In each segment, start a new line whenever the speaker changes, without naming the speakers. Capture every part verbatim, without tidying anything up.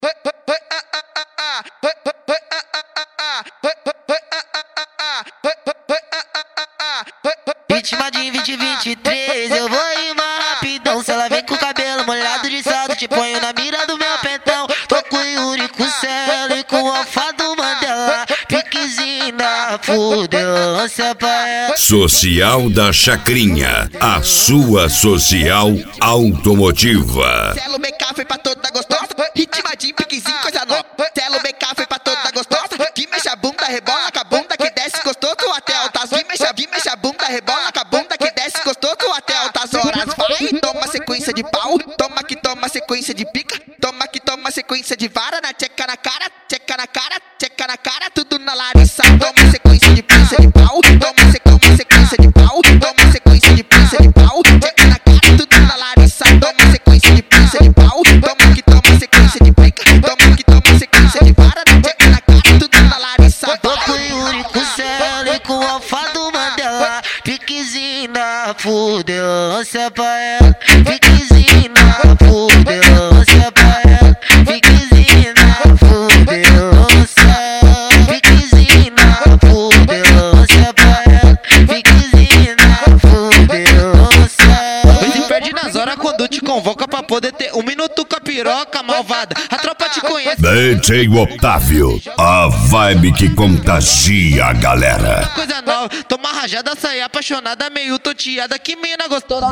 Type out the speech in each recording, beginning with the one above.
Vítima de vinte e vinte e três, eu vou rimar rapidão. Se ela vem com o cabelo molhado de salto, te ponho na mira do meu pentão. Tô com o Yuri, com o Celo e com o Alfa do Mandela. Piquezinho na fudelância pra ela.
Social da Chacrinha, a sua social automotiva.
Celo B K foi pra toda gostosa, ritma de piquezinho, coisa nova. Celo B K foi pra toda gostosa, que mexe a bunda, rebola com a bunda que desce gostoso até altas horas. Que mexe, que mexe a bunda, rebola com a bunda que desce gostoso até altas horas. Vai, toma sequência de pau, toma que toma sequência de pica, toma que toma sequência de vara, na tcheca na cara, tcheca na cara, tcheca na cara, tudo na Larissa. Toma sequência de pinça de pau, toma, se, toma sequência de pau, toma sequência de pinça de pau, tcheca na cara, tudo na Larissa. Toma sequência de pinça de pau, toma que toma sequência de pica, toma que toma sequência de vara, na tcheca na cara, tudo na Larissa.
Tô com o Yuri, com o Celo e com o Alfa do Mandela. Piquezinho na fudelância pra ela. Piquezinho na fudelância pra ela. Piquezinho na fudelância. Piquezinho na fudelância pra ela. Piquezinho na fudelância.
Pois se perde nas horas quando te convoca pra poder ter um minuto com a piroca malvada. A tropa te conhece.
D J Otávio, a vibe que contagia a galera.
Coisa nova, toma rajada, sai apaixonada, meio toteada, que mina gostosa.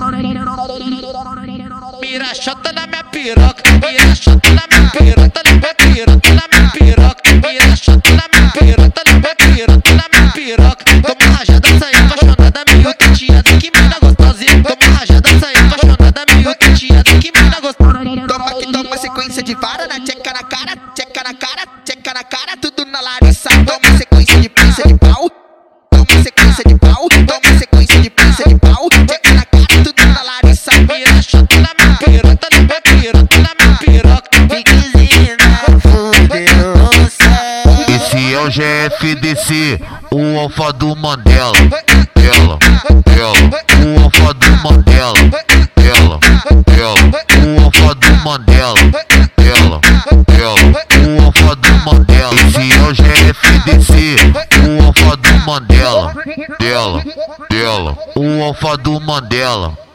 Mira chota na minha piroca, mira chota na minha piroca, na minha piroca, na minha piroca, mira chota na minha piroca, na minha piroca, na minha piroca. Toma rajada, sai apaixonada, meio toteada, que mina gostosa. Toma rajada, sai apaixonada, meio toteada, que mina gostosa.
Toma que toma sequência de vara, na tcheca na cara, tcheca na cara, tcheca na cara, tudo na Larissa. Toma sequência de pinça de pau, toma sequência de pau, toma sequência de pinça de pau, tcheca na cara, tudo na Larissa.
Mira chota na minha piroca, na minha piroca, na minha piroca.
Piquezinho na fudelância.
Esse é o G F D C, o Alfa do Mandela. Ela, ela, o Alfa do Mandela. Ela, ela, o Alfa do Mandela. Ela, ela, o Alfa do Mandela. Esse é o G F D C, o Alfa do Mandela. Dela, dela, o Alfa do Mandela.